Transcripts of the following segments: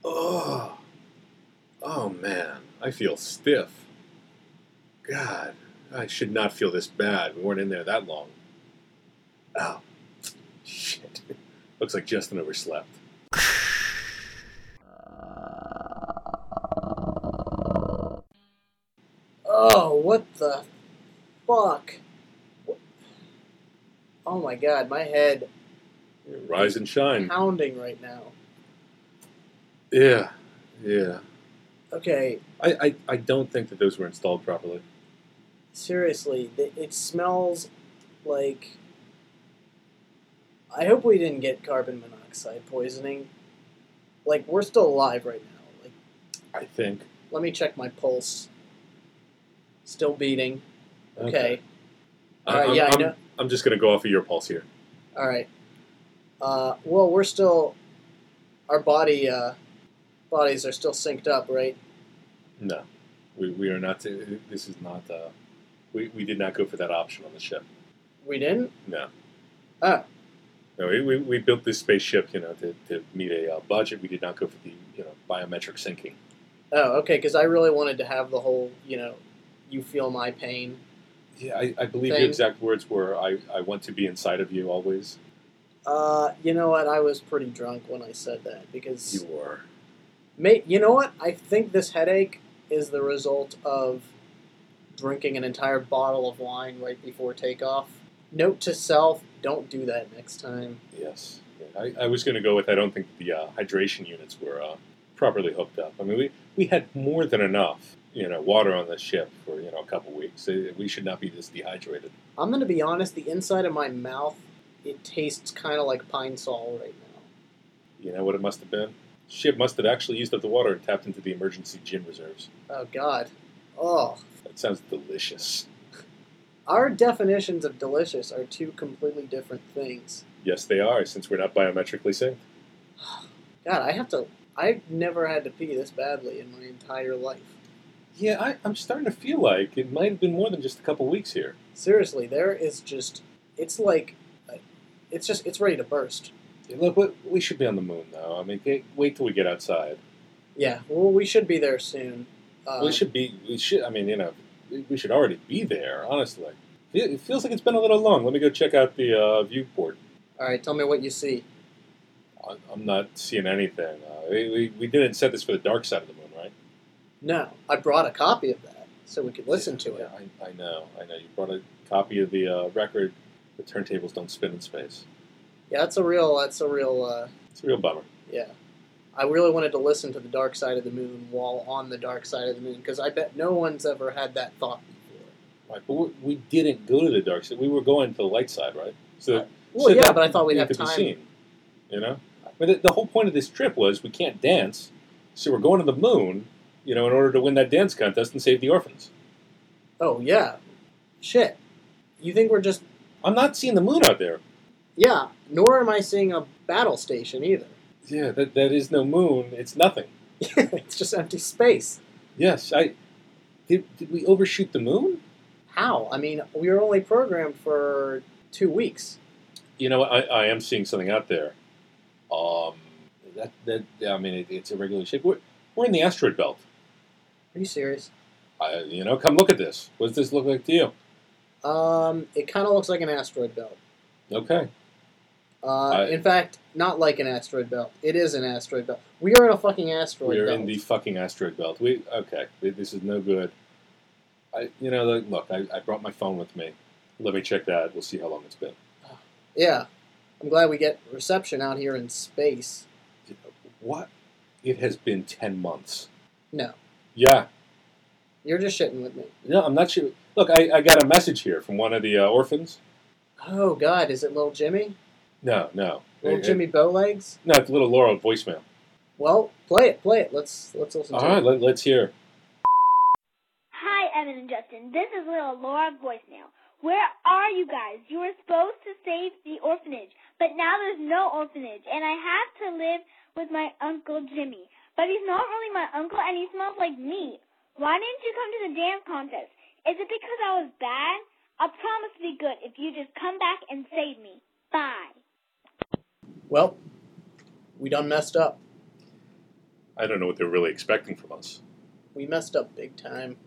Oh, oh man, I feel stiff. God, I should not feel this bad. We weren't in there that long. Oh, shit. Looks like Justin overslept. Oh, what the fuck? Oh my god, my head Rise and shine. pounding right now. Yeah. Okay, I don't think that those were installed properly. seriously, it smells like... I hope we didn't get carbon monoxide poisoning. Like, we're still alive right now. Like, I think. let me check my pulse. Still beating. Okay. Alright, yeah, I know. I'm just going to go off of your pulse here. Alright. Well, we're still... Our bodies are still synced up, right? No. We are not... This is not... We did not go for that option on the ship. We didn't? No. Oh. No, we built this spaceship, to meet a budget. We did not go for the, biometric syncing. Oh, okay, because I really wanted to have the whole, you feel my pain. Yeah, I believe thing. your exact words were, I want to be inside of you always. You know what? I was pretty drunk when I said that, because... You were. You know what? I think this headache is the result of drinking an entire bottle of wine right before takeoff. Note to self, don't do that next time. Yes. Yeah, I was going to go with, I don't think the hydration units were properly hooked up. I mean, we had more than enough, water on the ship for, a couple weeks. We should not be this dehydrated. I'm going to be honest, the inside of my mouth, it tastes kind of like Pine Sol right now. You know what it must have been? Ship must have actually used up the water and tapped into the emergency gin reserves. Oh, God. Oh. That sounds delicious. Our definitions of delicious are two completely different things. Yes, they are, since we're not biometrically synced. God, I've never had to pee this badly in my entire life. Yeah, I'm starting to feel like it might have been more than just a couple weeks here. Seriously, there is just... It's like... It's ready to burst. Yeah, look, we should be on the moon, though. I mean, wait till we get outside. Yeah, well, we should be there soon. We should, I mean, we should already be there, honestly. It feels like it's been a little long. Let me go check out the viewport. All right, tell me what you see. I'm not seeing anything. We didn't set this for the dark side of the moon, right? No, I brought a copy of that so we could listen to it. I know. You brought a copy of the record, The Turntables Don't Spin in Space. Yeah, it's a real... It's a real bummer. Yeah. I really wanted to listen to The Dark Side of the Moon while on the dark side of the moon, because I bet no one's ever had that thought before. Right, but we didn't go to the dark side. We were going to the light side, right? But I thought we'd have time. Be seen, But the whole point of this trip was we can't dance, so we're going to the moon, in order to win that dance contest and save the orphans. Oh, yeah. Shit. You think we're just... I'm not seeing the moon out there. Yeah, nor am I seeing a battle station either. Yeah, that is no moon. It's nothing. It's just empty space. Yes, Did we overshoot the moon? How? I mean, we were only programmed for 2 weeks. I am seeing something out there. It's a regular shape. We're in the asteroid belt. Are you serious? Come look at this. What does this look like to you? It kind of looks like an asteroid belt. Okay. In fact, not like an asteroid belt. It is an asteroid belt. We are in a fucking asteroid belt. We're in the fucking asteroid belt. This is no good. Look, I brought my phone with me. Let me check that. We'll see how long it's been. Yeah. I'm glad we get reception out here in space. What? It has been 10 months. No. Yeah. You're just shitting with me. No, I'm not sure. Look, I got a message here from one of the orphans. Oh, God. Is it little Jimmy? No. Little Jimmy Bowlegs? No, it's little Laura voicemail. Well, play it. Let's listen to it. All right, let's hear. Hi, Evan and Justin. This is little Laura voicemail. Where are you guys? You were supposed to save the orphanage, but now there's no orphanage, and I have to live with my Uncle Jimmy. But he's not really my uncle, and he smells like meat. Why didn't you come to the dance contest? Is it because I was bad? I promise to be good if you just come back and save me. Bye. Well, we done messed up. I don't know what they're really expecting from us. We messed up big time.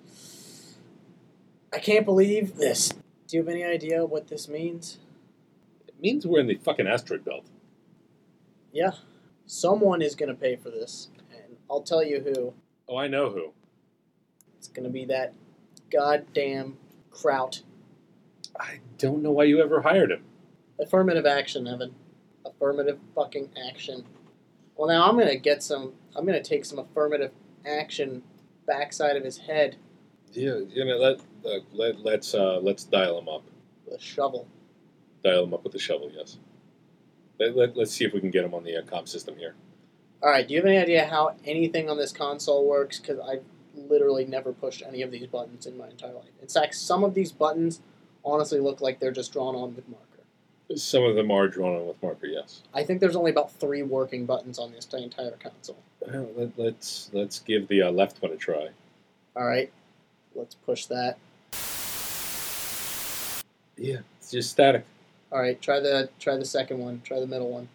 I can't believe this. Do you have any idea what this means? It means we're in the fucking asteroid belt. Yeah. Someone is going to pay for this. And I'll tell you who. Oh, I know who. It's going to be that goddamn Kraut. I don't know why you ever hired him. Affirmative action, Evan. Affirmative fucking action. Well, now I'm going to take some affirmative action backside of his head. Yeah, let's dial him up. With a shovel. Dial him up with the shovel, yes. Let's see if we can get him on the comm system here. Alright, do you have any idea how anything on this console works? Because I've literally never pushed any of these buttons in my entire life. In fact, some of these buttons honestly look like they're just drawn on with marker. Some of them are drawn on with marker, yes. I think there's only about 3 working buttons on this entire console. Well, let's give the left one a try. Alright, let's push that. Yeah, it's just static. Alright, try the second one. Try the middle one.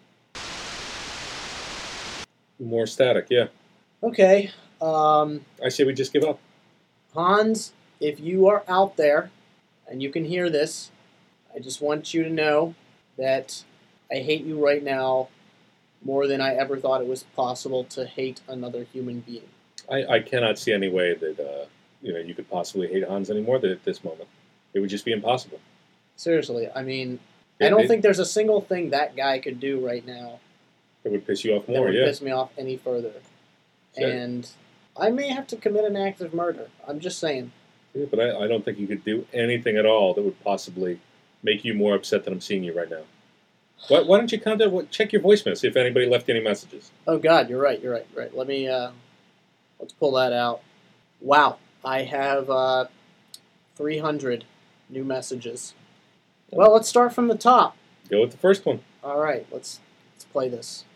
More static, yeah. Okay, I say we just give up. Hans, if you are out there and you can hear this, I just want you to know that I hate you right now more than I ever thought it was possible to hate another human being. I cannot see any way that you could possibly hate Hans anymore at this moment. It would just be impossible. Seriously, I mean, I don't think there's a single thing that guy could do right now it would piss you off more, that would yeah. piss me off any further. Sure. And I may have to commit an act of murder. I'm just saying. Yeah, but I don't think you could do anything at all that would possibly make you more upset than I'm seeing you right now. Why don't you check your voicemail, see if anybody left any messages? Oh, God, you're right. Let me, let's pull that out. Wow, I have 300 new messages. Well, let's start from the top. Go with the first one. All right, let's play this.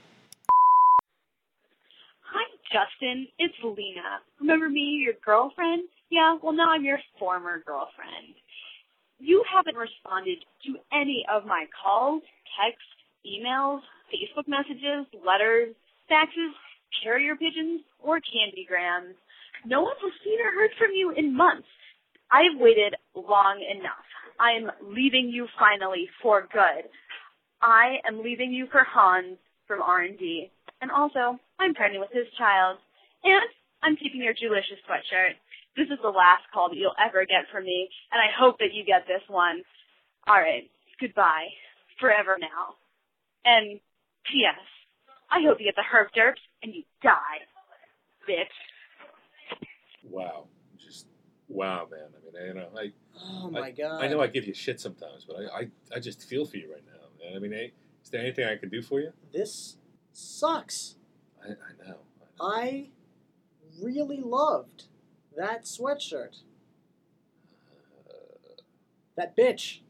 Hi, Justin. It's Lena. Remember me, your girlfriend? Yeah, well, now I'm your former girlfriend. You haven't responded to any of my calls, texts, emails, Facebook messages, letters, faxes, carrier pigeons, or candygrams. No one has seen or heard from you in months. I've waited long enough. I am leaving you finally for good. I am leaving you for Hans from R&D. And also, I'm pregnant with his child. And I'm keeping your Julicious sweatshirt. This is the last call that you'll ever get from me, and I hope that you get this one. All right, goodbye. Forever now. And P.S. I hope you get the herp derps and you die, bitch. Wow. Wow, man. I mean, Oh, my God. I know I give you shit sometimes, but I just feel for you right now, man. I mean, is there anything I can do for you? This sucks. I know. I really loved that sweatshirt. That bitch.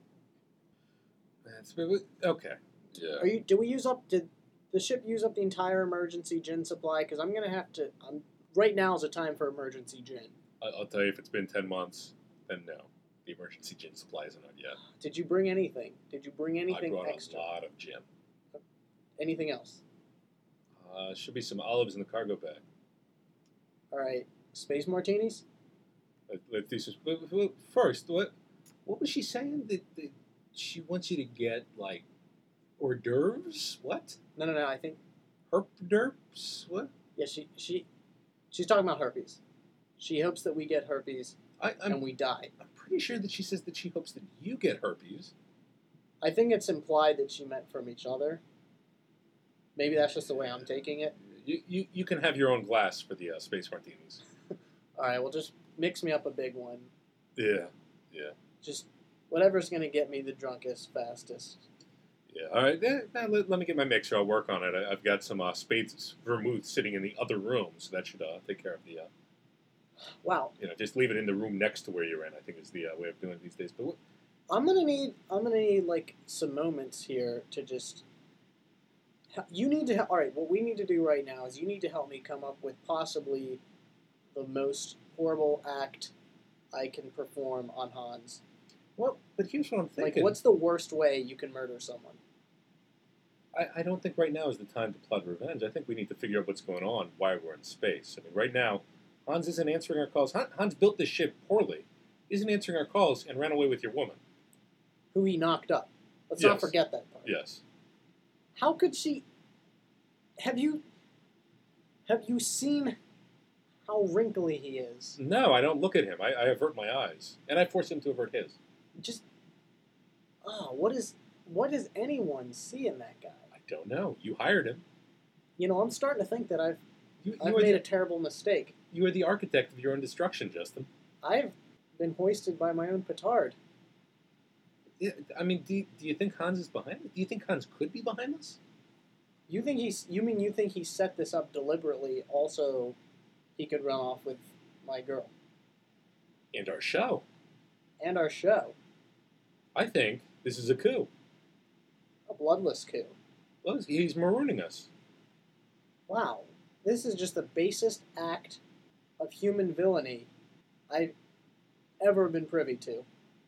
Okay. Yeah. Did the ship use up the entire emergency gin supply? Because I'm gonna have to. Right now is a time for emergency gin. I'll tell you, if it's been 10 months, then no. The emergency gin supply isn't out yet. Did you bring anything? Did you bring anything I brought extra? a lot of gin. Anything else? Should be some olives in the cargo bag. All right. Space martinis? Let's do some. First, what was she saying? That she wants you to get, like, hors d'oeuvres? What? No. I think Herp derps? What? yeah. She's talking about herpes. She hopes that we get herpes and we die. I'm pretty sure that she says that she hopes that you get herpes. I think it's implied that she meant from each other. Maybe that's just the way I'm taking it. You can have your own glass for the space martinis. All right, well, just mix me up a big one. Yeah. Just whatever's going to get me the drunkest, fastest. Yeah, all right. Let me get my mixer. I'll work on it. I've got some spades vermouth sitting in the other room, so that should take care of the... Wow. Just leave it in the room next to where you're in, I think is the way of doing it these days. But I'm gonna need like some moments here to just. You need to. All right. What we need to do right now is you need to help me come up with possibly the most horrible act I can perform on Hans. Well, but here's what I'm thinking. Like, what's the worst way you can murder someone? I don't think right now is the time to plot revenge. I think we need to figure out what's going on, why we're in space. I mean, right now, Hans isn't answering our calls. Hans built this ship poorly. He isn't answering our calls and ran away with your woman. Who he knocked up. Let's not Yes. forget that part. Yes. How could she... Have you seen how wrinkly he is? No, I don't look at him. I avert my eyes. And I force him to avert his. Just... Oh, what does anyone see in that guy? I don't know. You hired him. You know, I'm starting to think that I've You made are a terrible mistake. you are the architect of your own destruction, Justin. I've been hoisted by my own petard. Yeah, I mean, do you think Hans is behind it? Do you think Hans could be behind this? You think he set this up deliberately? Also, he could run off with my girl And our show. and our show. I think this is a coup. A bloodless coup. Well, he's marooning us. Wow, this is just the basest act of human villainy I've ever been privy to.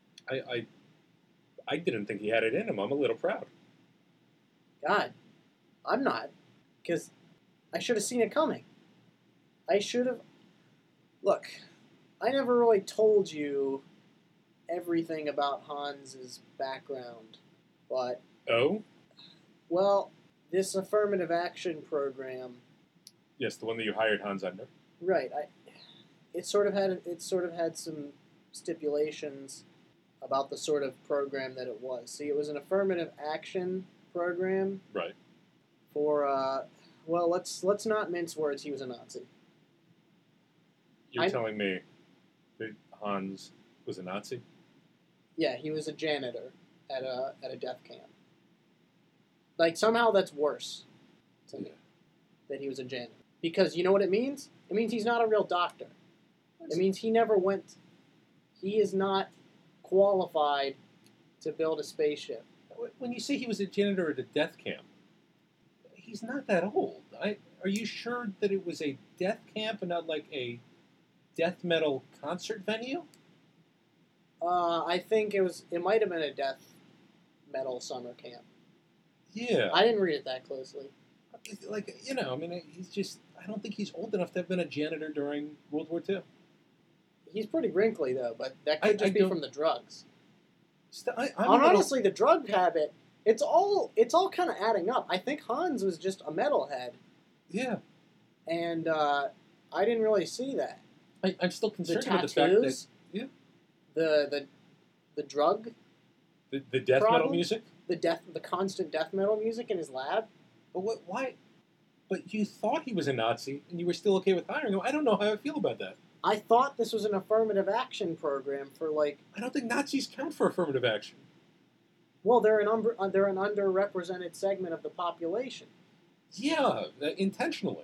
I didn't think he had it in him. I'm a little proud. God, I'm not, because I should have seen it coming. I should have. Look, I never really told you everything about Hans's background, but Oh? well, this affirmative action program, Yes, the one that you hired Hans under. right? It sort of had some stipulations about the sort of program that it was. See, it was an affirmative action program Right. for well, let's not mince words. He was a Nazi. You're telling me that Hans was a Nazi? Yeah, he was a janitor at a death camp. Like, somehow that's worse to me that he was a janitor. Because you know what it means? It means he's not a real doctor. It means he never went. He is not qualified to build a spaceship. When you say he was a janitor at a death camp, he's not that old. Are you sure that it was a death camp and not like a death metal concert venue? I think it might have been a death metal summer camp. Yeah. I didn't read it that closely. Like, you know, I mean, I don't think he's old enough to have been a janitor during World War II. He's pretty wrinkly though, but that could I just be don't- from the drugs. I'm And a little- honestly, the drug habit, it's all kind of adding up. I think Hans was just a metalhead, Yeah. and I didn't really see that. I'm still The concerned with the fact that tattoos, yeah. the drug, the death metal Problem? music. the constant death metal music in his lab. But why? But you thought he was a Nazi, and you were still okay with hiring him. I don't know how I feel about that. I thought this was an affirmative action program for like, I don't think Nazis count for affirmative action. well, they're an underrepresented segment of the population. Yeah, intentionally.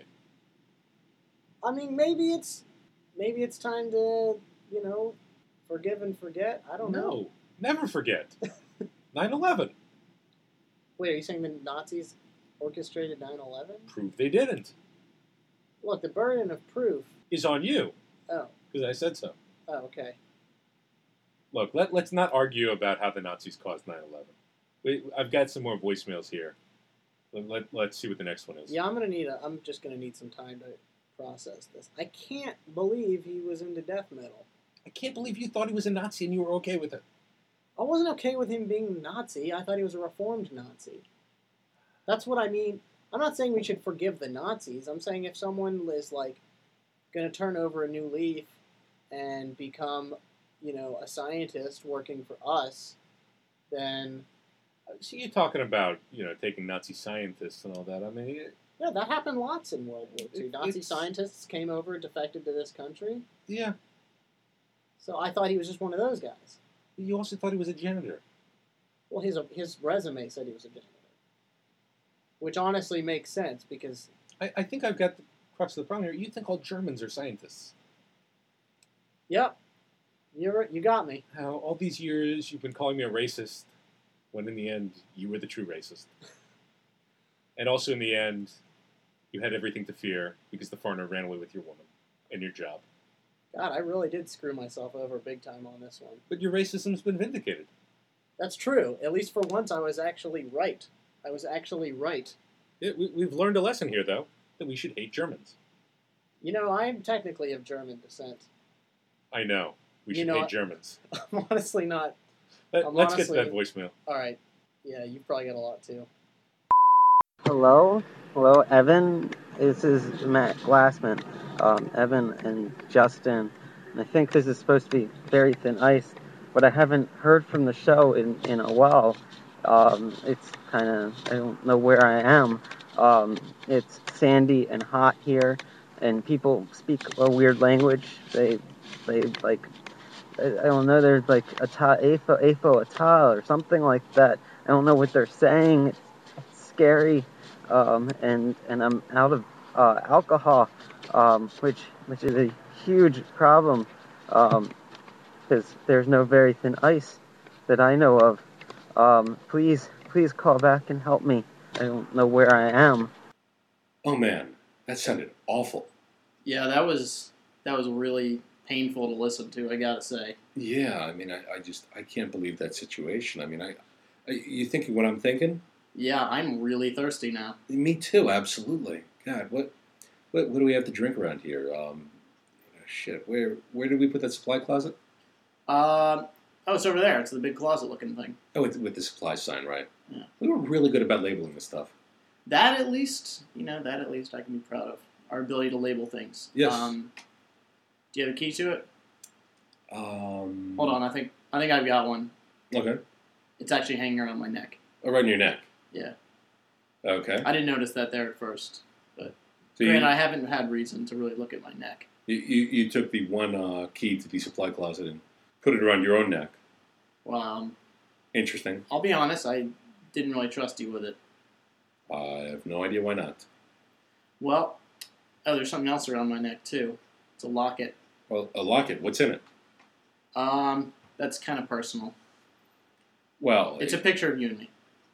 I mean, maybe it's time to, forgive and forget. I don't know. No, never forget. 9/11. Wait, are you saying the Nazis orchestrated 9/11? Prove they didn't. Look, the burden of proof. Is on you, Oh, because I said so. okay. Look, let's not argue about how the Nazis caused 9/11. I've got some more voicemails here. Let's see what the next one is. Yeah, I'm just gonna need some time to process this. I can't believe he was into death metal. I can't believe you thought he was a Nazi and you were okay with it. I wasn't okay with him being a Nazi. I thought he was a reformed Nazi. That's what I mean. I'm not saying we should forgive the Nazis. I'm saying if someone is like going to turn over a new leaf and become, a scientist working for us, then So you're talking about, taking Nazi scientists and all that. I mean, yeah, that happened lots in World War II. Nazi It's- scientists came over and defected to this country. yeah. So I thought he was just one of those guys. You also thought he was a janitor. Well, his resume said he was a janitor, which honestly makes sense because I think I've got the crux of the problem here. You think all Germans are scientists. yep, you got me. How all these years you've been calling me a racist, when in the end you were the true racist. And also in the end, you had everything to fear because the foreigner ran away with your woman and your job. God, I really did screw myself over big time on this one. But your racism's been vindicated. That's true. At least for once, I was actually right. I was actually right. We've learned a lesson here, though, that we should hate Germans. You know, I'm technically of German descent. I know. We You should know, hate Germans. I'm honestly not. Let's get to that voicemail. All right. Yeah, you probably got a lot too. Hello, Evan. This is Matt Glassman. Evan and Justin. And I think this is supposed to be Very Thin Ice, but I haven't heard from the show in a while. It's kind of, I don't know where I am. It's sandy and hot here, and people speak a weird language. They like, I don't know. There's like afo ata or something like that. I don't know what they're saying. It's scary. And I'm out of alcohol, which is a huge problem, because there's no Very Thin Ice that I know of. Please call back and help me. I don't know where I am. Oh man, that sounded awful. Yeah, that was really painful to listen to, I gotta say. Yeah, I mean, I can't believe that situation. I mean, you thinking what I'm thinking? Yeah, I'm really thirsty now. Me too, absolutely. God, what do we have to drink around here? Shit, where did we put that supply closet? It's over there. It's the big closet-looking thing. Oh, with the supply sign, right? Yeah. We were really good about labeling this stuff. That at least I can be proud of. Our ability to label things. Yes. Do you have a key to it? Hold Hold on, I think I've got one. Okay. It's actually hanging around my neck. Oh, right in your neck. Yeah. Okay. I didn't notice that there at first, but So granted, I haven't had reason to really look at my neck. you took the one key to the supply closet and put it around your own neck. Well, Interesting. I'll be honest, I didn't really trust you with it. I have no idea why not. Well, there's something else around my neck too. It's a locket. Well, a locket. What's in it? That's kind of personal. Well, It's a picture of you and me.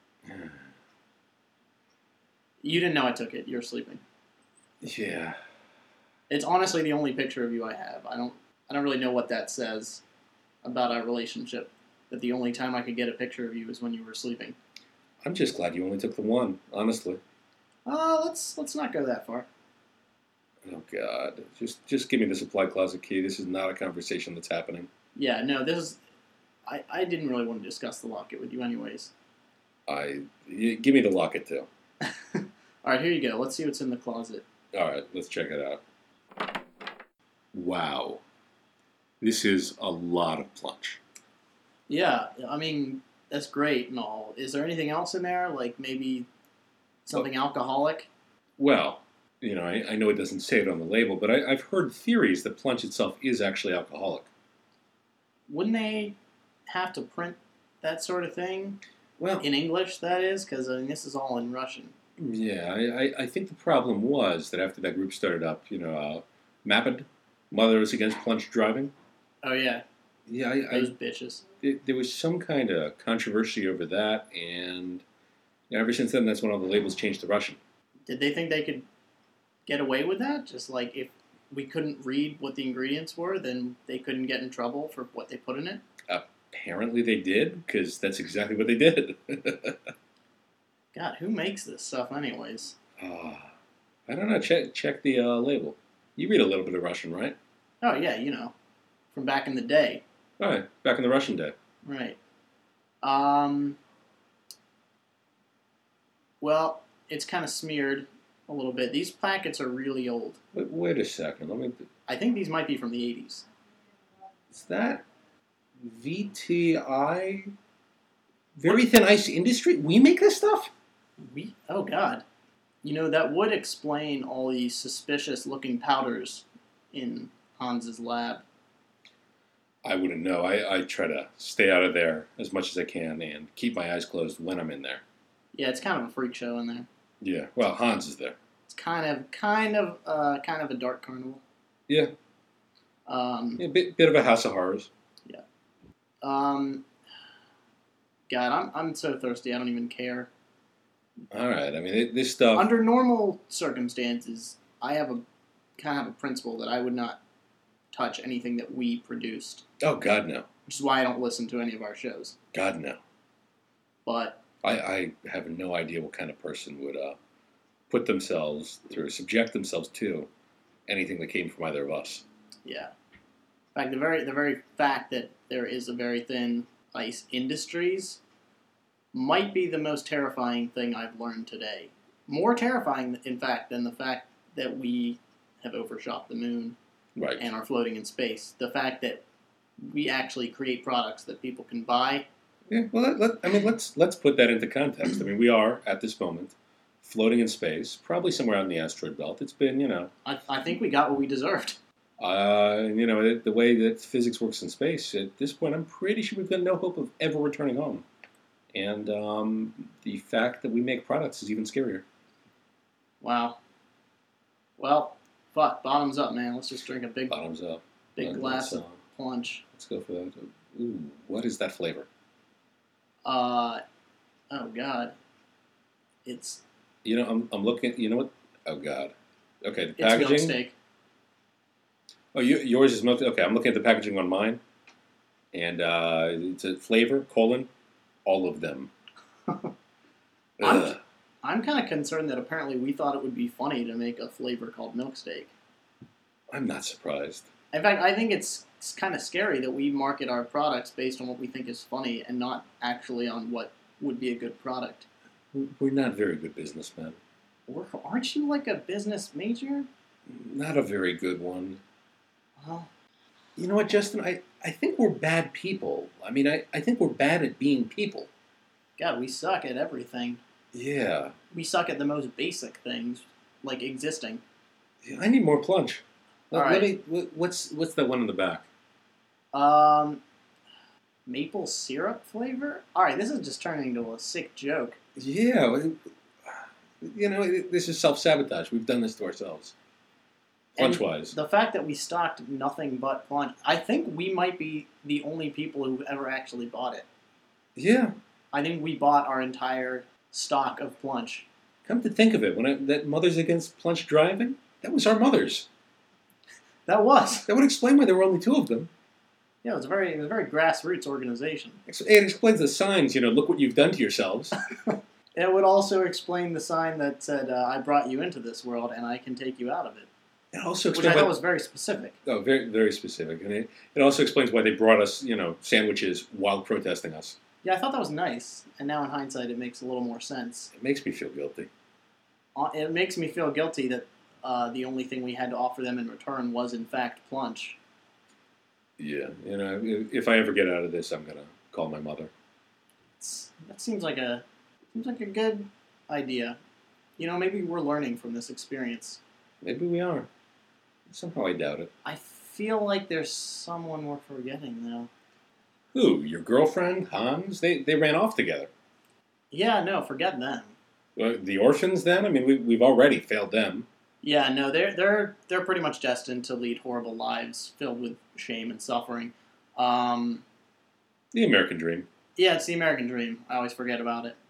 You didn't know I took it. You were sleeping. Yeah. It's honestly the only picture of you I have. I don't really know what that says about our relationship. That the only time I could get a picture of you is when you were sleeping. I'm just glad you only took the one, honestly. Let's not go that far. Oh God! Just give me the supply closet key. This is not a conversation that's happening. Yeah, no, this is. I didn't really want to discuss the locket with you, anyways. Give me the locket too. All right, here you go. Let's see what's in the closet. All right, let's check it out. Wow, this is a lot of plunge. Yeah, I mean that's great and all. Is there anything else in there? Like maybe something alcoholic? Well, you know, I know it doesn't say it on the label, but I've heard theories that plunge itself is actually alcoholic. Wouldn't they have to print that sort of thing? Well, In English, that is, because this is all in Russian. yeah, I think the problem was that after that group started up, MAPD, Mothers Against Plunge Driving. Oh yeah, Yeah, those bitches. there was some kind of controversy over that, and ever since then, that's when all the labels changed to Russian. Did they think they could get away with that? Just like if we couldn't read what the ingredients were, then they couldn't get in trouble for what they put in it? Apparently they did, because that's exactly what they did. God, who makes this stuff anyways? I don't know. Check the label. You read a little bit of Russian, right? Oh yeah, from back in the day. All right, back in the Russian day. Right. Well, it's kind of smeared a little bit. These packets are really old. Wait a second. I think these might be from the 80s. Is that VTI? Very Thin Ice Industry? We make this stuff? Oh, God. That would explain all these suspicious-looking powders in Hans's lab. I wouldn't know. I try to stay out of there as much as I can and keep my eyes closed when I'm in there. Yeah, it's kind of a freak show in there. Yeah, well, Hans is there. It's kind of a dark carnival. Yeah. Yeah, Bit of a house of horrors. Yeah. God, I'm so thirsty. I don't even care. All right. I mean, this stuff. Under normal circumstances, I have a principle that I would not touch anything that we produced. Oh God, no. Which is why I don't listen to any of our shows. God, no. But I have no idea what kind of person would put themselves through, subject themselves to anything that came from either of us. Yeah. In fact, the very fact that there is a very thin ice industries might be the most terrifying thing I've learned today. More terrifying, in fact, than the fact that we have overshot the moon Right. and are floating in space. The fact that we actually create products that people can buy. Yeah. Well, let's put that into context. I mean, we are at this moment floating in space, probably somewhere out in the asteroid belt. It's been, I think we got what we deserved. the way that physics works in space. At this point, I'm pretty sure we've got no hope of ever returning home. And the fact that we make products is even scarier. Wow. Well, fuck. Bottoms up, man. Let's just drink a big Bottoms up. glass Let's, of punch. let's go for that. Ooh, what is that flavor? Oh God. It's I'm looking. You know what? Oh God. Okay, the it's packaging. milk steak. Oh, yours is milk. Okay, I'm looking at the packaging on mine, and it's a flavor : all of them. Ugh. I'm kind of concerned that apparently we thought it would be funny to make a flavor called milk steak. I'm not surprised. In fact, I think it's kind of scary that we market our products based on what we think is funny and not actually on what would be a good product. We're not very good businessmen. Aren't you like a business major? Not a very good one. Well, You know what, Justin? I think we're bad people. I mean, I think we're bad at being people. God, we suck at everything. Yeah. We suck at the most basic things, like existing. I need more plunge. All right. What's that one in the back? Maple syrup flavor? Alright, this is just turning into a sick joke. Yeah. This is self-sabotage. We've done this to ourselves. Punch-wise. The fact that we stocked nothing but punch, I think we might be the only people who've ever actually bought it. Yeah. I think we bought our entire stock of plunge. Come to think of it, that Mothers Against Plunge Driving, that was our mothers. That was. That would explain why there were only two of them. Yeah, it was a very grassroots organization. It explains the signs, look what you've done to yourselves. It would also explain the sign that said, I brought you into this world and I can take you out of it. It also Which I explains thought was very specific. Oh, very, very specific. And it also explains why they brought us, sandwiches while protesting us. Yeah, I thought that was nice. And now in hindsight, it makes a little more sense. It makes me feel guilty. It makes me feel guilty that the only thing we had to offer them in return was, in fact, plunge. Yeah, if I ever get out of this, I'm going to call my mother. That seems like a good idea. Maybe we're learning from this experience. Maybe we are. Somehow I doubt it. I feel like there's someone we're forgetting, though. Who? Your girlfriend? Hans? They ran off together. Yeah, no, forget them. The orphans, then? I mean, we've already failed them. Yeah, no, they're pretty much destined to lead horrible lives filled with shame and suffering. The American dream. Yeah, it's the American dream. I always forget about it.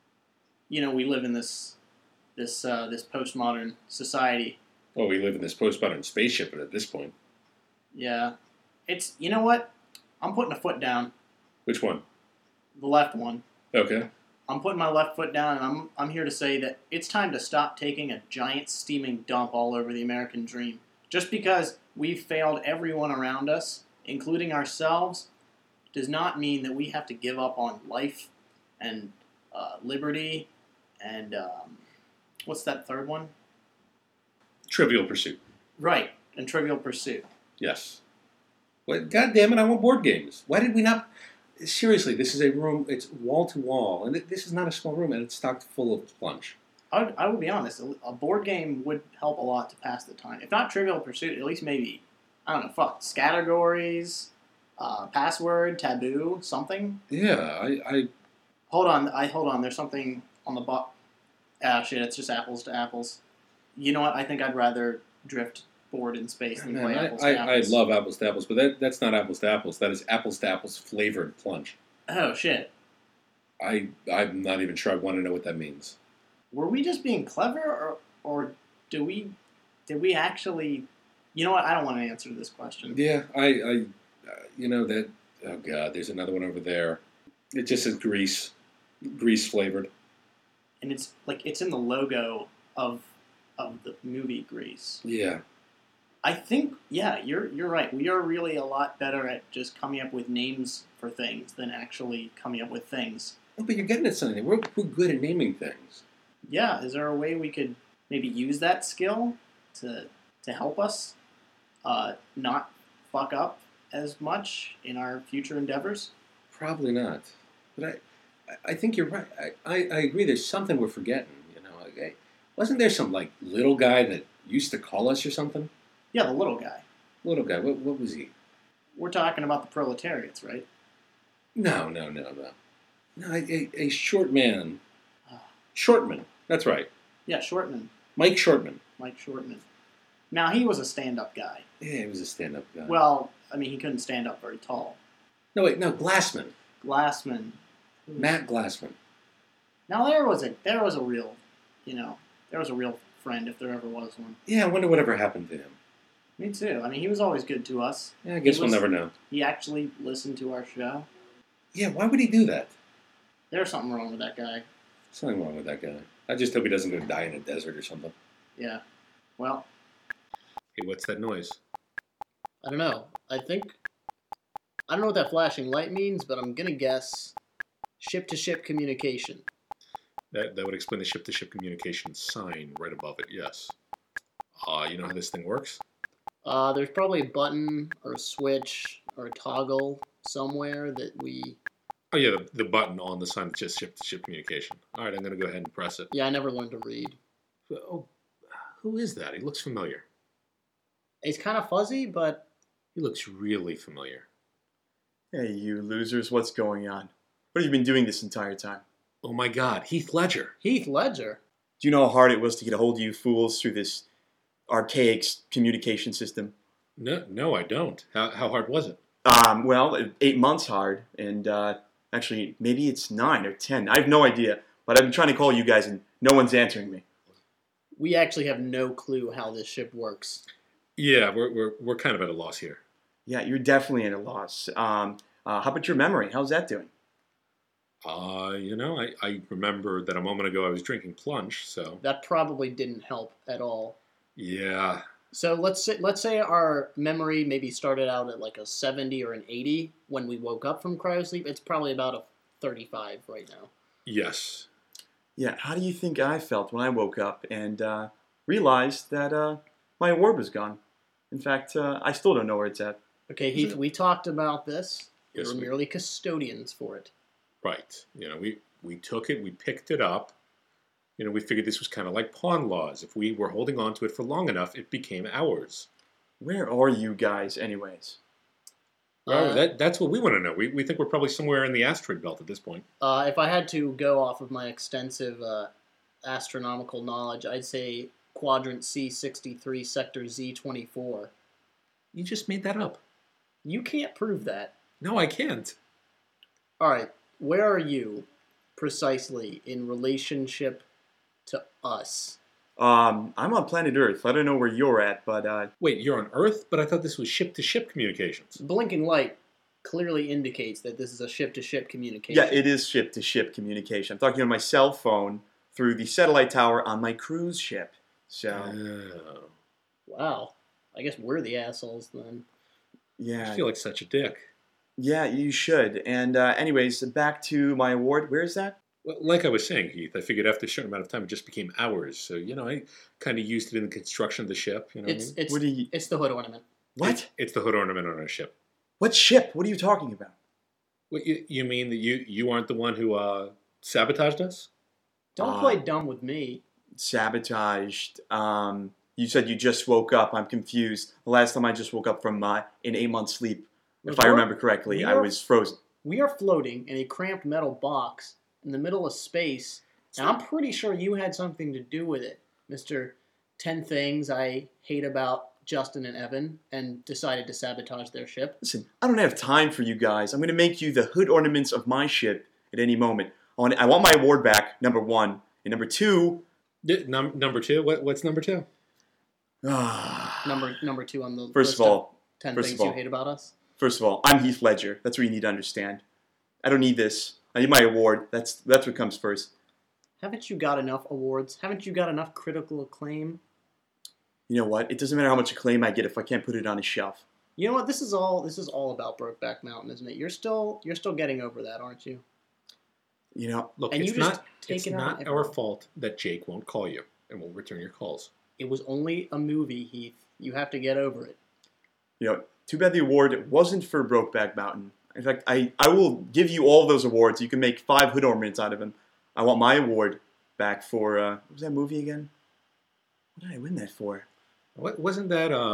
We live in this postmodern society. Well, we live in this postmodern spaceship at this point. Yeah. You know what? I'm putting a foot down. Which one? The left one. Okay. I'm putting my left foot down, and I'm here to say that it's time to stop taking a giant steaming dump all over the American dream. Just because we've failed everyone around us, including ourselves, does not mean that we have to give up on life and liberty and what's that third one? Trivial Pursuit. Right, and Trivial Pursuit. Yes. Well, God damn it, I want board games. Why did we not... Seriously, this is a room, it's wall to wall, and this is not a small room, and it's stocked full of plunge. I would be honest, a board game would help a lot to pass the time. If not Trivial Pursuit, at least maybe, Scattergories, Password, Taboo, something. Yeah, I Hold on, there's something on the bottom. Ah, shit, it's just apples to apples. You know what, I think I'd rather drift board in space than play apples to apples. I love apples to apples, but that's not apples to apples. That is apples to apples flavored plunge. Oh, shit. I'm not even sure I want to know what that means. Were we just being clever, or did we actually... You know what, I don't want to answer this question. Yeah, that... Oh, God, there's another one over there. It just says Greece. Grease flavored. And it's in the logo of the movie Grease. Yeah. I think, yeah, you're right. We are really a lot better at just coming up with names for things than actually coming up with things. Oh, but you're getting at something. We're good at naming things. Yeah, is there a way we could maybe use that skill to help us not fuck up as much in our future endeavors? Probably not. But I think you're right. I agree. There's something we're forgetting. Wasn't there some little guy that used to call us or something? Yeah, the little guy. Little guy. What was he? We're talking about the proletariats, right? No. No, a short man. Shortman. That's right. Yeah, Shortman. Mike Shortman. Mike Shortman. Now, he was a stand-up guy. Yeah, he was a stand-up guy. Well, I mean, he couldn't stand up very tall. No, Glassman. Glassman. Matt Glassman. Now, there was a real, there was a real friend if there ever was one. Yeah, I wonder whatever happened to him. Me too. I mean, he was always good to us. Yeah, I guess we'll never know. He actually listened to our show. Yeah, why would he do that? There's something wrong with that guy. Something wrong with that guy. I just hope he doesn't go die in a desert or something. Yeah. Well. Hey, what's that noise? I don't know. I don't know what that flashing light means, but I'm going to guess ship-to-ship communication. That would explain the ship-to-ship communication sign right above it, yes. You know how this thing works? There's probably a button or a switch or a toggle somewhere that we... Oh, yeah, the button on the sign that just ship-to-ship communication. All right, I'm going to go ahead and press it. Yeah, I never learned to read. Oh, who is that? He looks familiar. He's kind of fuzzy, but... He looks really familiar. Hey, you losers, what's going on? What have you been doing this entire time? Oh, my God, Heath Ledger. Heath Ledger? Do you know how hard it was to get a hold of you fools through this archaic communication system? No, I don't. How hard was it? Well, 8 months hard, and actually, maybe it's 9 or 10. I have no idea, but I've been trying to call you guys, and no one's answering me. We actually have no clue how this ship works. Yeah, we're kind of at a loss here. Yeah, you're definitely at a loss. How about your memory? How's that doing? I remember that a moment ago I was drinking plunge, so... That probably didn't help at all. Yeah. So let's say our memory maybe started out at like a 70 or an 80 when we woke up from cryosleep. It's probably about a 35 right now. Yes. Yeah, how do you think I felt when I woke up and realized that my award was gone? In fact, I still don't know where it's at. Okay, Heath, we talked about this. Yes, we were merely custodians for it. Right. We took it, we picked it up. We figured this was kind of like pawn laws. If we were holding on to it for long enough, it became ours. Where are you guys, anyways? Well, that's what we want to know. We think we're probably somewhere in the asteroid belt at this point. If I had to go off of my extensive astronomical knowledge, I'd say Quadrant C63, Sector Z24. You just made that up. You can't prove that. No, I can't. All right, where are you precisely in relationship to us? I'm on planet Earth. I don't know where you're at, but... Wait, you're on Earth? But I thought this was ship-to-ship communications. Blinking light clearly indicates that this is a ship-to-ship communication. Yeah, it is ship-to-ship communication. I'm talking on my cell phone through the satellite tower on my cruise ship. So... Oh. Wow. I guess we're the assholes then. Yeah. I feel like such a dick. Yeah, you should. And anyways, back to my award. Where is that? Well, like I was saying, Heath, I figured after a certain amount of time it just became ours. So, I kind of used it in the construction of the ship. It's the hood ornament. What? It's the hood ornament on our ship. What ship? What are you talking about? What, you mean that you aren't the one who sabotaged us? Don't play dumb with me. Sabotaged. You said you just woke up. I'm confused. The last time I just woke up from an 8-month sleep, if I remember correctly, I was frozen. We are floating in a cramped metal box in the middle of space, and I'm pretty sure you had something to do with it, Mr. 10 Things I Hate About Justin and Evan, and decided to sabotage their ship. Listen, I don't have time for you guys. I'm going to make you the hood ornaments of my ship at any moment. I want my award back, number 1. And number 2... Number 2? What's number 2? Number 2 on the list of 10 things you hate about us? First of all, I'm Heath Ledger. That's what you need to understand. I don't need this. I need my award. That's what comes first. Haven't you got enough awards? Haven't you got enough critical acclaim? You know what? It doesn't matter how much acclaim I get if I can't put it on a shelf. You know what? This is all about Brokeback Mountain, isn't it? You're still getting over that, aren't you? You know, Look, And it's you just not, take it's it out not on our everyone. fault that Jake won't call you and won't return your calls. It was only a movie, Heath. You have to get over it. you know. Too bad the award wasn't for Brokeback Mountain. In fact, I will give you all those awards. You can make 5 hood ornaments out of them. I want my award back for what was that movie again? What did I win that for? Wasn't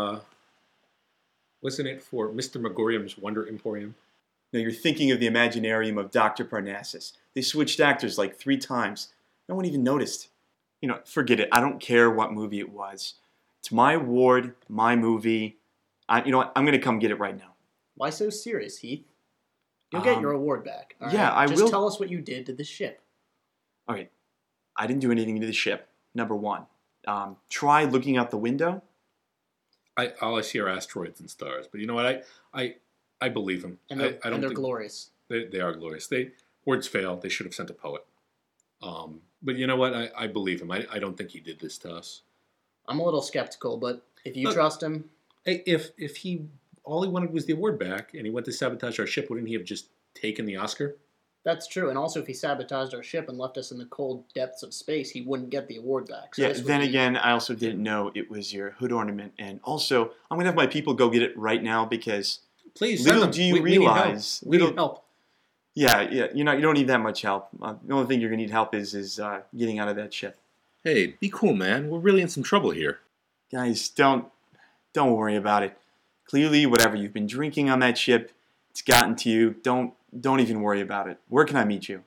it for Mr. Megorium's Wonder Emporium? No, you're thinking of the Imaginarium of Dr. Parnassus. They switched actors like 3 times. No one even noticed. You know, forget it. I don't care what movie it was. It's my award, my movie. You know what? I'm going to come get it right now. Why so serious, Heath? You'll get your award back. All right? yeah, I Just will- tell us what you did to the ship. All right. I didn't do anything to the ship, number 1. Try looking out the window. All I see are asteroids and stars. But you know what? I believe him. And I they're, don't and they're think glorious. they are glorious. Words fail. They should have sent a poet. But you know what? I believe him. I don't think he did this to us. I'm a little skeptical, but if you Look- trust him, Hey, if he all he wanted was the award back and he went to sabotage our ship, wouldn't he have just taken the Oscar? that's true. And also, if he sabotaged our ship and left us in the cold depths of space, he wouldn't get the award back. So Yeah, this would then be- again, I also didn't know it was your hood ornament. And also, I'm going to have my people go get it right now because, Please, little send them. do you we need help. realize, We little- need help. yeah, you don't need that much help. The only thing you're going to need help is getting out of that ship. Hey, be cool, man. We're really in some trouble here. Guys, don't worry about it. Clearly, whatever you've been drinking on that ship, it's gotten to you. Don't even worry about it. Where can I meet you?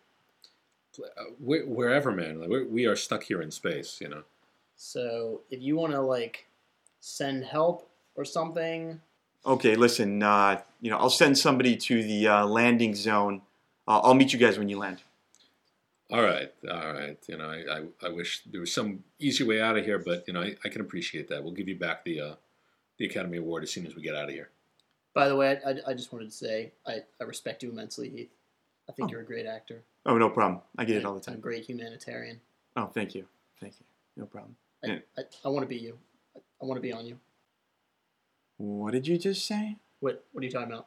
Wherever, man. Like, we are stuck here in space, you know. So if you want to like send help or something, Okay, listen. I'll send somebody to the landing zone. I'll meet you guys when you land. All right. You know, I wish there was some easy way out of here, but you know, I can appreciate that. We'll give you back the Academy Award as soon as we get out of here. by the way, I just wanted to say I respect you immensely, Heath. I think Oh. you're a great actor. Oh, no problem. I get it and all the a time. great humanitarian. Oh, thank you. No problem. Yeah. I want to be you. I want to be on you. What did you just say? What are you talking about?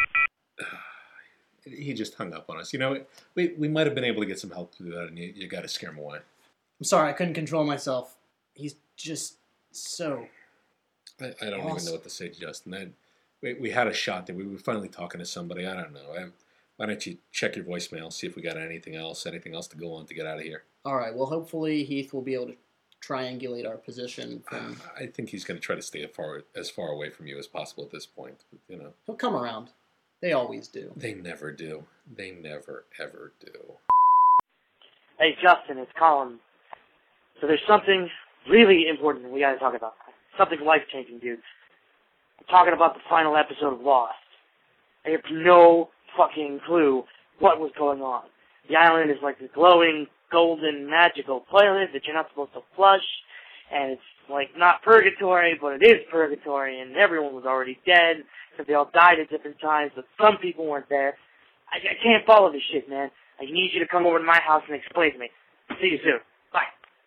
He just hung up on us. You know, we might have been able to get some help to do that, and you got to scare him away. I'm sorry, I couldn't control myself. He's just so. I don't even Awesome. know what to say, Justin. We had a shot there. We were finally talking to somebody. I don't know. Why don't you check your voicemail, see if we got anything else to go on to get out of here? All right. Well, hopefully Heath will be able to triangulate our position. From I think he's going to try to stay as far away from you as possible at this point. But, you know, he'll come around. They always do. they never do. They never, ever do. Hey, Justin, it's Colin. So there's something really important we gotta talk about. Something life-changing, dude. I'm talking about the final episode of Lost. I have no fucking clue what was going on. The island is like this glowing, golden, magical toilet that you're not supposed to flush, and it's like not purgatory, but it is purgatory, and everyone was already dead, because they all died at different times, but some people weren't there. I can't follow this shit, man. I need you to come over to my house and explain to me. See you soon. Bye.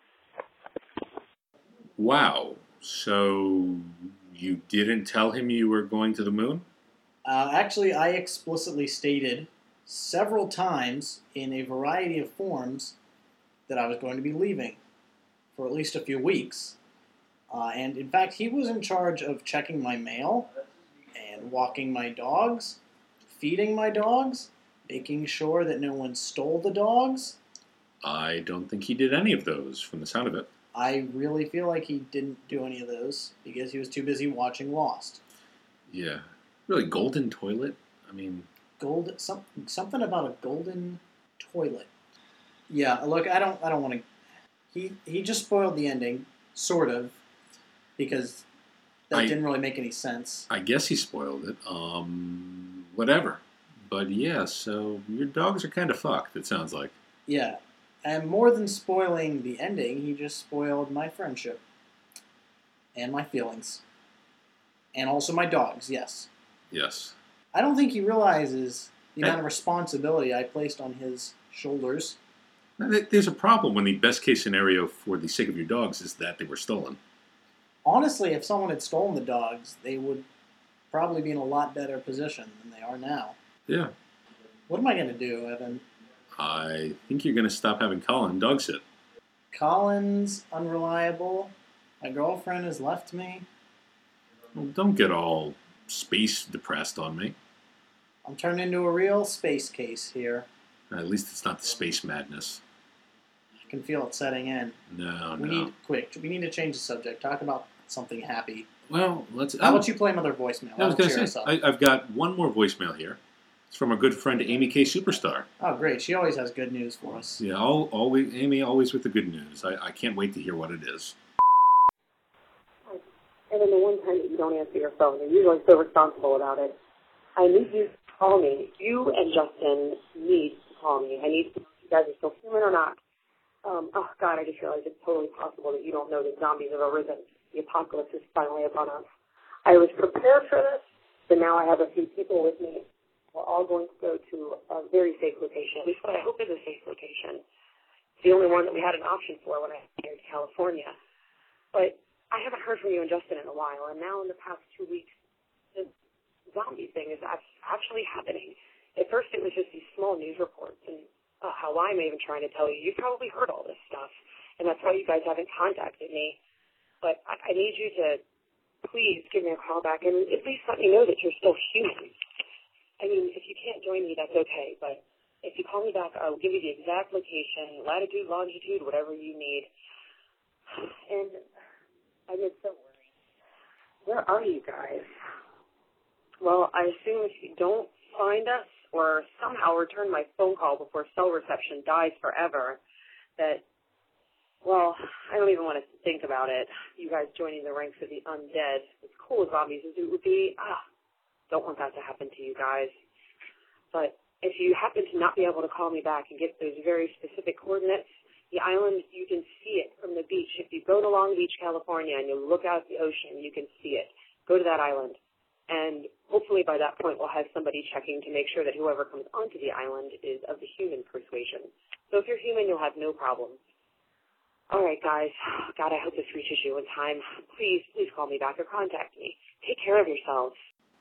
Wow. So you didn't tell him you were going to the moon? Actually, I explicitly stated several times in a variety of forms that I was going to be leaving for at least a few weeks. And in fact, he was in charge of checking my mail and walking my dogs, feeding my dogs, making sure that no one stole the dogs. I don't think he did any of those from the sound of it. I really feel like he didn't do any of those because he was too busy watching Lost. Yeah. Really, golden toilet? I mean, Something about a golden toilet. Yeah, look, I don't want to. He just spoiled the ending, sort of, because that didn't really make any sense. I guess he spoiled it. Whatever. But yeah, so your dogs are kind of fucked, it sounds like. Yeah, and more than spoiling the ending, he just spoiled my friendship and my feelings, and also my dogs. Yes. Yes. I don't think he realizes the amount of responsibility I placed on his shoulders. Now, there's a problem when the best case scenario for the sake of your dogs is that they were stolen. Honestly, if someone had stolen the dogs, they would probably be in a lot better position than they are now. Yeah. What am I going to do, Evan? I think you're going to stop having Colin dog sit. Colin's unreliable. My girlfriend has left me. Well, don't get all space depressed on me. I'm turned into a real space case here. At least it's not the space madness. I can feel it setting in. No, We no. need to change the subject. Talk about something happy. Well, let's... How about you play another voicemail? I was going to Cheer say, us up. I've got one more voicemail here. It's from our good friend Amy K. Superstar. Oh, great. She always has good news for us. Yeah, Amy always with the good news. I can't wait to hear what it is. And then the one time that you don't answer your phone, you're usually so responsible about it. I need you to call me. You and Justin need to call me. I need to know if you guys are still human or not. Oh, God, I just realized it's totally possible that you don't know that zombies have arisen. The apocalypse is finally upon us. I was prepared for this, but now I have a few people with me. We're all going to go to a very safe location, at least what I hope is a safe location. It's the only one that we had an option for when I came to California. But I haven't heard from you and Justin in a while, and now in the past 2 weeks, the zombie thing is actually happening. At first, it was just these small news reports, and how I'm even trying to tell you, you've probably heard all this stuff, and that's why you guys haven't contacted me. But I need you to please give me a call back and at least let me know that you're still human. I mean, if you can't join me, that's okay, but if you call me back, I'll give you the exact location, latitude, longitude, whatever you need. And I get so worried. Where are you guys? Well, I assume if you don't find us or somehow return my phone call before cell reception dies forever, that, well, I don't even want to think about it. You guys joining the ranks of the undead, as cool as zombies as it would be, don't want that to happen to you guys. But if you happen to not be able to call me back and get those very specific coordinates, the island, you can see it from the beach. If you go to Long Beach, California, and you look out at the ocean, you can see it. Go to that island. And hopefully by that point, we'll have somebody checking to make sure that whoever comes onto the island is of the human persuasion. So if you're human, you'll have no problems. All right, guys. God, I hope this reaches you in time. Please call me back or contact me. Take care of yourselves.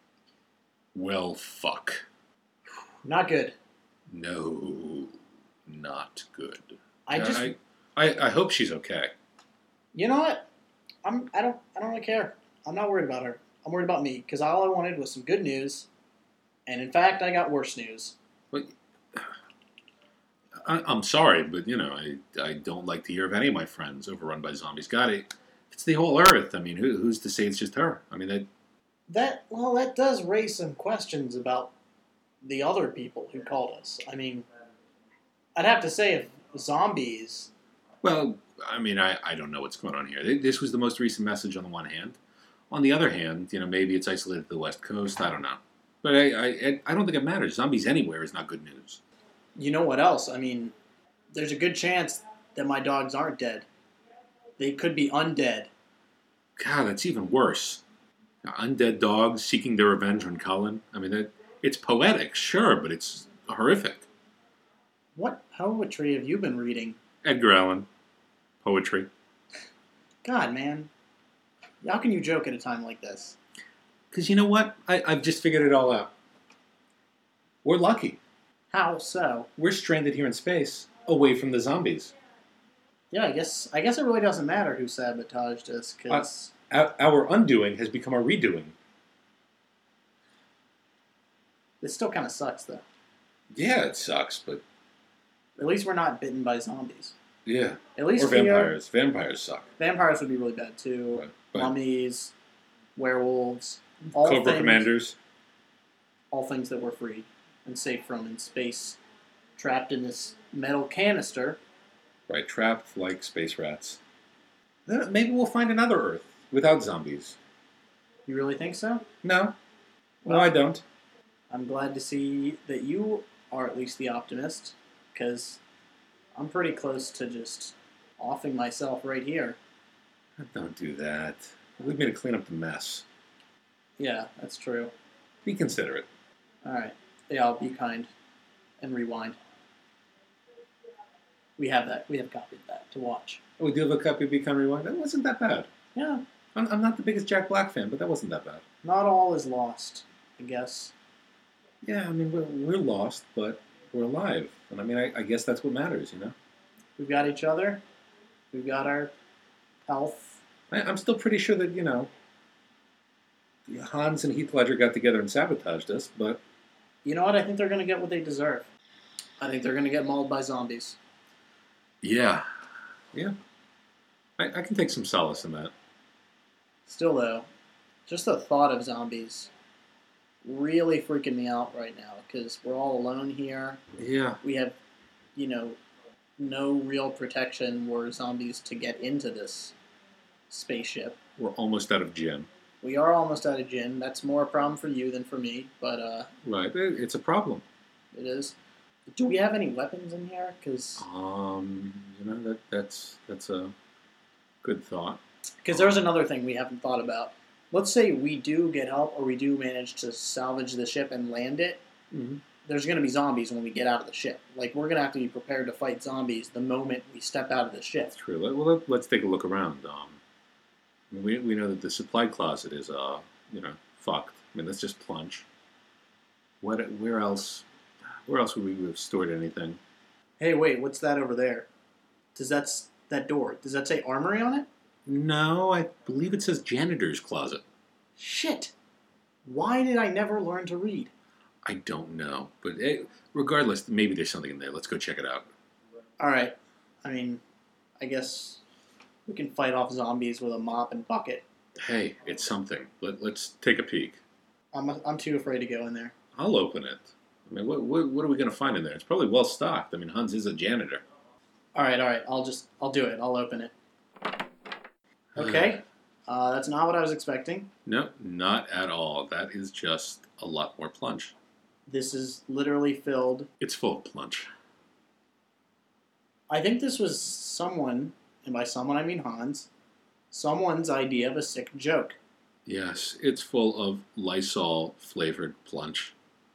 Well, fuck. Not good. No, not good. I hope she's okay. You know what? I don't really care. I'm not worried about her. I'm worried about me because all I wanted was some good news, and in fact, I got worse news. But I'm sorry, but I don't like to hear of any of my friends overrun by zombies. God, it's the whole Earth. I mean, who's to say it's just her? I mean, that does raise some questions about the other people who called us. I mean, I'd have to say if zombies... Well, I mean, I don't know what's going on here. This was the most recent message on the one hand. On the other hand, maybe it's isolated to the West Coast. I don't know. But I don't think it matters. Zombies anywhere is not good news. You know what else? I mean, there's a good chance that my dogs aren't dead. They could be undead. God, that's even worse. Undead dogs seeking their revenge on Colin. I mean, it's poetic, sure, but it's horrific. What poetry have you been reading? Edgar Allan. Poetry. God, man. How can you joke at a time like this? Because you know what? I've just figured it all out. We're lucky. How so? We're stranded here in space, away from the zombies. Yeah, I guess it really doesn't matter who sabotaged us, because... Our undoing has become our redoing. This still kind of sucks, though. Yeah, it sucks, but... At least we're not bitten by zombies. Yeah. At least or vampires. Vampires suck. Vampires would be really bad, too. But Mummies, werewolves, Cobra Commanders. All things that we're free and safe from in space, trapped in this metal canister. Right, trapped like space rats. Maybe we'll find another Earth without zombies. You really think so? No. No, I don't. I'm glad to see that you are at least the optimist, because I'm pretty close to just offing myself right here. Don't do that. Leave me to clean up the mess. Yeah, that's true. Be considerate. All right. Yeah, I'll be kind and rewind. We have that. We have a copy of that to watch. Oh, we do have a copy of Be Kind Rewind. That wasn't that bad. Yeah, I'm not the biggest Jack Black fan, but that wasn't that bad. not all is lost, I guess. Yeah, I mean, we're lost, but we're alive. And I mean, I guess that's what matters, you know? We've got each other. We've got our health. I'm still pretty sure that, you know, Hans and Heath Ledger got together and sabotaged us, but... You know what? I think they're going to get what they deserve. I think they're going to get mauled by zombies. Yeah. Yeah. I can take some solace in that. Still, though, just the thought of zombies really freaking me out right now because we're all alone here. Yeah. We have, you know, no real protection were zombies to get into this spaceship. We're almost out of gin. We are almost out of gin. That's more a problem for you than for me, but Right. It's a problem. it is. Do we have any weapons in here? Because You know, that's a good thought. there's another thing we haven't thought about. Let's say we do get help or we do manage to salvage the ship and land it. Mm-hmm. There's going to be zombies when we get out of the ship. Like, we're going to have to be prepared to fight zombies the moment we step out of the ship. That's true. Well, let's take a look around. We know that the supply closet is, you know, fucked. I mean, let's just plunge. Where else would we have stored anything? Hey, wait, what's that over there? That door, does that say armory on it? No, I believe it says janitor's closet. Shit! Why did I never learn to read? I don't know, but regardless, maybe there's something in there. Let's go check it out. Alright, I mean, I guess we can fight off zombies with a mop and bucket. Hey, it's something. Let's take a peek. I'm too afraid to go in there. I'll open it. I mean, what are we going to find in there? It's probably well stocked. I mean, Hans is a janitor. Alright, I'll do it. I'll open it. Okay, that's not what I was expecting. No, not at all. That is just a lot more plunge. This is literally filled. It's full of plunge. I think this was someone, and by someone I mean Hans, someone's idea of a sick joke. Yes, it's full of Lysol-flavored plunge.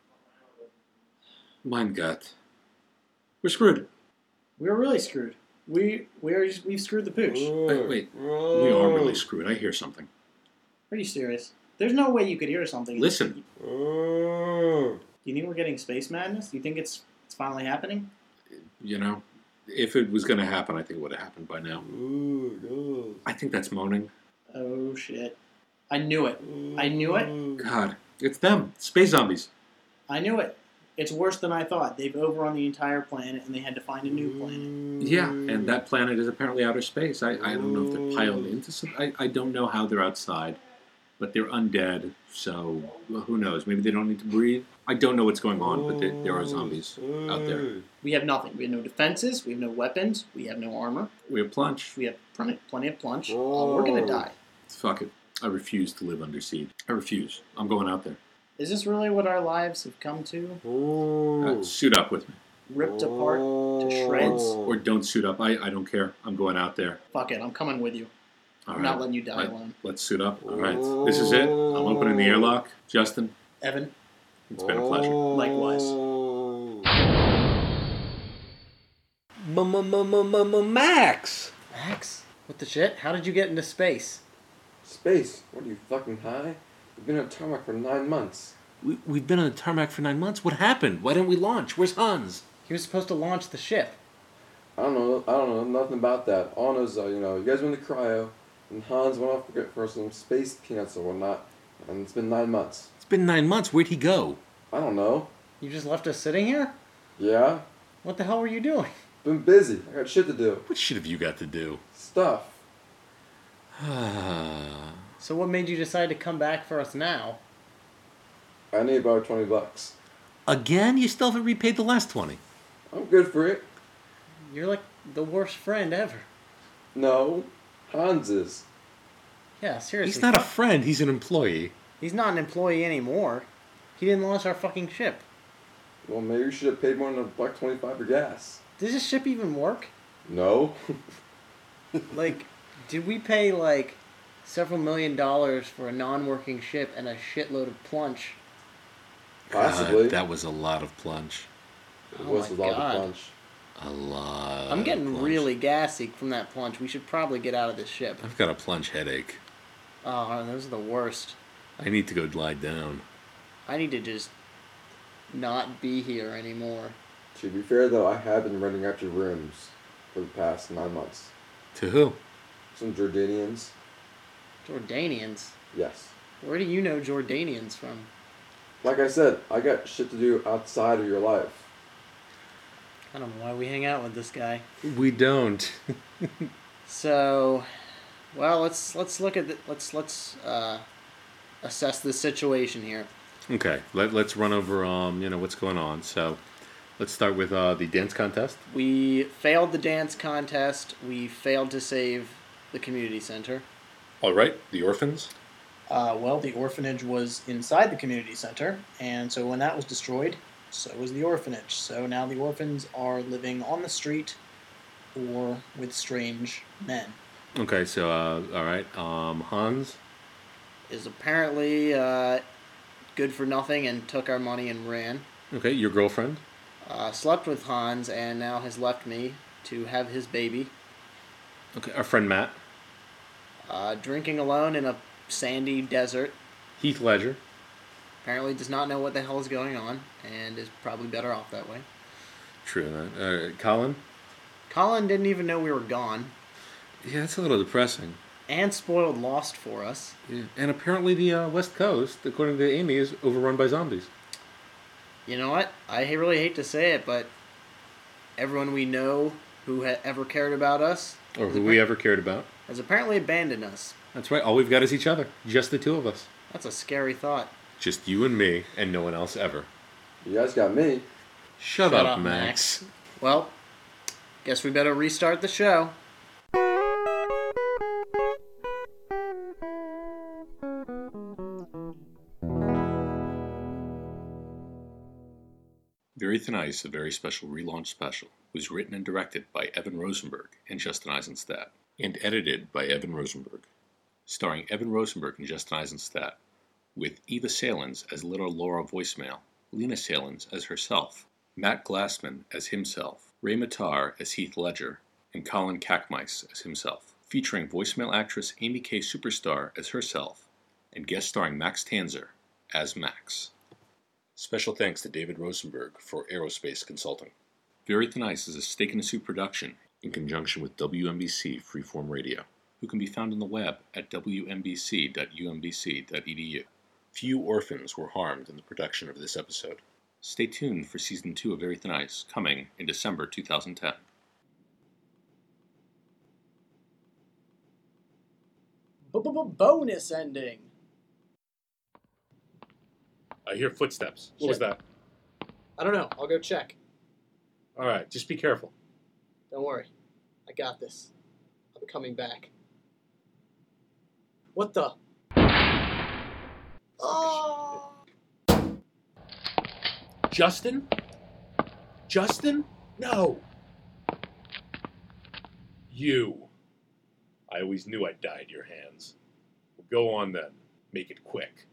Mein Gott. We're screwed. We're really screwed. We've screwed the pooch. Wait. We are really screwed. I hear something. Are you serious? There's no way you could hear something. Listen. Do you think we're getting space madness? Do you think it's finally happening? You know, if it was going to happen, I think it would have happened by now. I think that's moaning. Oh, shit. I knew it. I knew it. God, it's them. Space zombies. I knew it. It's worse than I thought. They've overrun the entire planet, and they had to find a new planet. Yeah, and that planet is apparently outer space. I don't know if they're piled into some... I don't know how they're outside, but they're undead, so who knows? Maybe they don't need to breathe. I don't know what's going on, but there are zombies out there. We have nothing. We have no defenses. We have no weapons. We have no armor. We have plunge. We have plenty of plunge. We're going to die. Fuck it. I refuse to live under siege. I refuse. I'm going out there. Is this really what our lives have come to? Suit up with me. Ripped apart to shreds? Or don't suit up. I don't care. I'm going out there. Fuck it. I'm coming with you. I'm not letting you die alone. Let's suit up. All right. This is it. I'm opening the airlock. Justin. Evan. It's been a pleasure. Likewise. Max! Max? What the shit? How did you get into space? Space? What are you, fucking high? We've been on tarmac for 9 months. We've been on the tarmac for 9 months. What happened? Why didn't we launch? Where's Hans? He was supposed to launch the ship. I don't know nothing about that. All I know is, you guys went to cryo, and Hans went off for some space peanuts or whatnot, and it's been 9 months. It's been 9 months. Where'd he go? I don't know. You just left us sitting here? Yeah. What the hell were you doing? Been busy. I got shit to do. What shit have you got to do? Stuff. So what made you decide to come back for us now? I need about $20. Again? You still haven't repaid the last 20. I'm good for it. You're like the worst friend ever. No, Hans is. Yeah, seriously. He's not a friend. He's an employee. He's not an employee anymore. He didn't launch our fucking ship. Well, maybe you should have paid more than $1.25 for gas. Does this ship even work? No. Like, did we pay several $1 million for a non-working ship and a shitload of plunge? Possibly. God, that was a lot of plunge. It Oh was my a lot God. of punch. A lot. I'm getting of plunge. really gassy from that plunge. We should probably get out of this ship. I've got a plunge headache. Oh, those are the worst. I need to go lie down. I need to just not be here anymore. To be fair, though, I have been renting out your rooms for the past 9 months. To who? Some Jordanians. Jordanians? Yes. Where do you know Jordanians from? Like I said, I got shit to do outside of your life. I don't know why we hang out with this guy. We don't. So, well, let's look at let's assess the situation here. Okay, let's run over what's going on. So, let's start with the dance contest. We failed the dance contest. We failed to save the community center. All right, the orphans. Well, the orphanage was inside the community center, and so when that was destroyed, so was the orphanage. So now the orphans are living on the street or with strange men. Okay, so all right, Hans. Is apparently good for nothing and took our money and ran. Okay, your girlfriend. Slept with Hans and now has left me to have his baby. Okay, our friend Matt. Drinking alone in a sandy desert. Heath Ledger. Apparently does not know what the hell is going on and is probably better off that way. True that. Colin. Colin didn't even know we were gone. Yeah, that's a little depressing. And spoiled Lost for us. Yeah. And apparently the West Coast, according to Amy, is overrun by zombies. You know what? I really hate to say it, but everyone we know who ever cared about us... Or who we ever cared about. ...has apparently abandoned us. That's right. All we've got is each other. Just the two of us. That's a scary thought. Just you and me, and no one else ever. You guys got me. Shut up, Max. Well, guess we better restart the show. Very Thin Ice, a very special relaunch special, was written and directed by Evan Rosenberg and Justin Eisenstadt, and edited by Evan Rosenberg. Starring Evan Rosenberg and Justin Eisenstadt, with Eva Salins as Little Laura Voicemail, Lena Salins as herself, Matt Glassman as himself, Ray Matar as Heath Ledger, and Colin Kackmeis as himself, featuring voicemail actress Amy K. Superstar as herself, and guest starring Max Tanzer as Max. Special thanks to David Rosenberg for aerospace consulting. Very Thin Ice is a Steak in a Soup production in conjunction with WNBC Freeform Radio, who can be found on the web at wnbc.umbc.edu. Few orphans were harmed in the production of this episode. Stay tuned for Season 2 of Very Thin Ice, coming in December 2010. Bonus ending. I hear footsteps. What was that? I don't know. I'll go check. All right, just be careful. Don't worry. I got this. I'll be coming back. What the? Oh! Justin? Justin? No! You. I always knew I'd die at your hands. Well, go on then. Make it quick.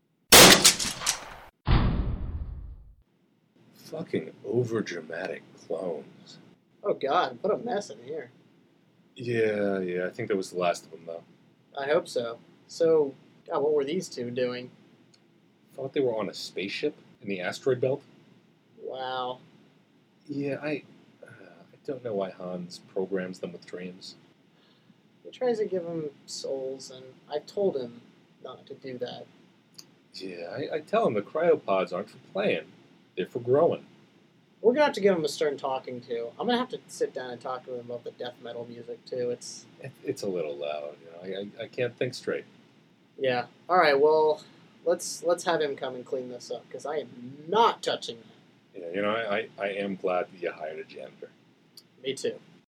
Fucking overdramatic clones. Oh god, what a mess in here. Yeah, I think that was the last of them, though. I hope so. So, God, what were these two doing? Thought they were on a spaceship in the asteroid belt. Wow. Yeah, I don't know why Hans programs them with dreams. He tries to give them souls, and I told him not to do that. Yeah, I tell him the cryopods aren't for playing. They're for growing. We're gonna have to give him a stern talking to. I'm gonna have to sit down and talk to him about the death metal music too. It's a little loud, you know. I can't think straight. Yeah. All right. Well, let's have him come and clean this up because I am not touching that. Yeah, you know, I am glad that you hired a janitor. Me too.